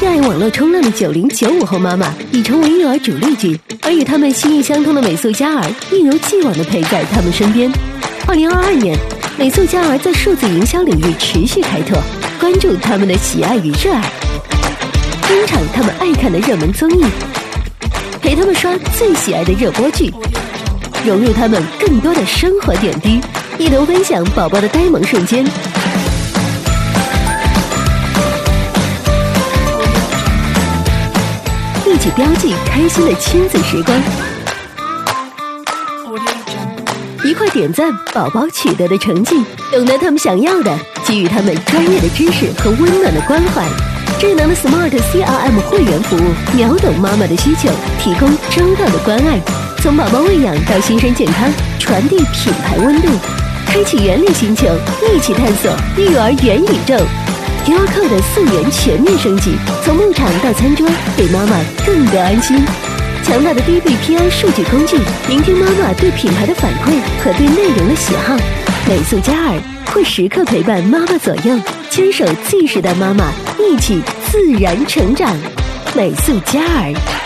热爱网络冲浪的90、95后妈妈已成为育儿主力军，而与他们心意相通的美素佳儿一如既往地陪在他们身边。2022年，美素佳儿在数字营销领域持续开拓，关注他们的喜爱与热爱，登场他们爱看的热门综艺，陪他们刷最喜爱的热播剧，融入他们更多的生活点滴，一同分享宝宝的呆萌瞬间。一起标记开心的亲子时光，一块点赞宝宝取得的成绩，懂得他们想要的，给予他们专业的知识和温暖的关怀。智能的 Smart CRM 会员服务，秒懂妈妈的需求，提供周到的关爱，从宝宝喂养到新生健康，传递品牌温度，开启原力星球，一起探索育儿元宇宙。QR Code 的溯源全面升级，从牧场到餐桌，给妈妈更得安心。强大的 DBPI 数据工具，聆听妈妈对品牌的反馈和对内容的喜好。美素佳儿会时刻陪伴妈妈左右，牵手 Z时代妈妈，一起自然成长。美素佳儿。